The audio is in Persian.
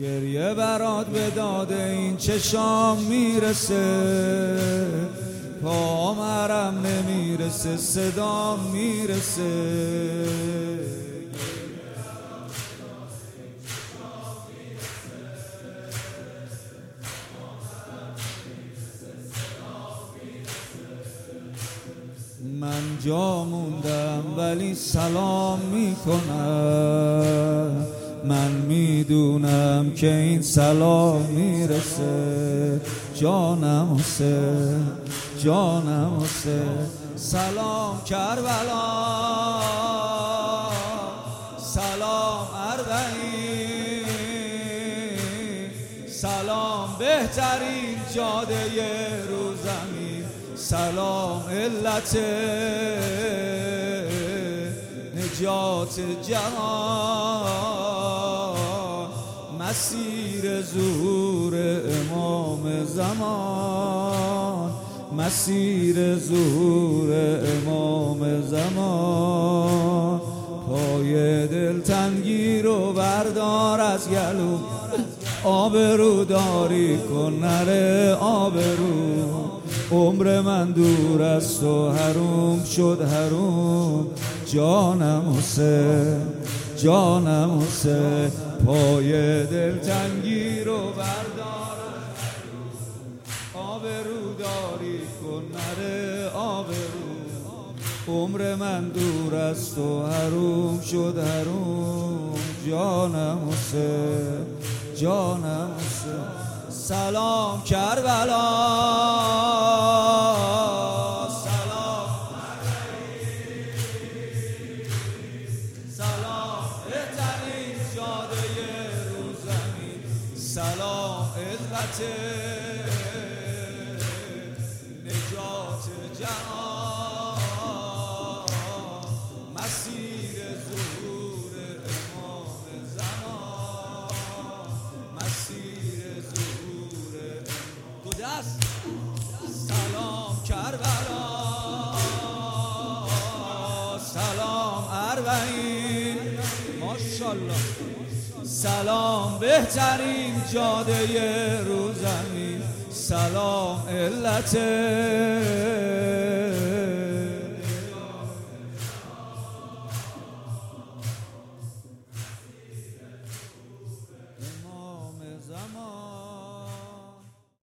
گریه برات به داد این چشام میرسه، پام حرم نمیرسه، صدام میرسه. من جا موندم ولی سلام میکنم، من میدونم که این سلام میرسه. جانم حسین، جانم حسین. سلام کربلا، سلام اربعین، سلام بهترین جاده رو زمین، سلام علت نجات جهان، مسیر ظهور امام زمان، مسیر ظهور امام زمان. پای دلتنگی رو بردار از گلو، آبرو داری کن نره آبرو. عمر من دور است و حروم شد حروم. جانم حسین، جانم حسین. پای دلتنگی رو بردار، آبرو داری کن نره آبرو. عمر من دور است و حروم شد حروم. جانم حسین، جانم حسین. سلام کربلا، سلام سلام بهترین جاده رو زمین، سلام عزت نجات جهان، مسیر ظهور امام زمان، مسیر ظهور دو دست. سلام کربلا، سلام اربعین، ماشاءالله. سلام بهترین جاده رو زمین، سلام علت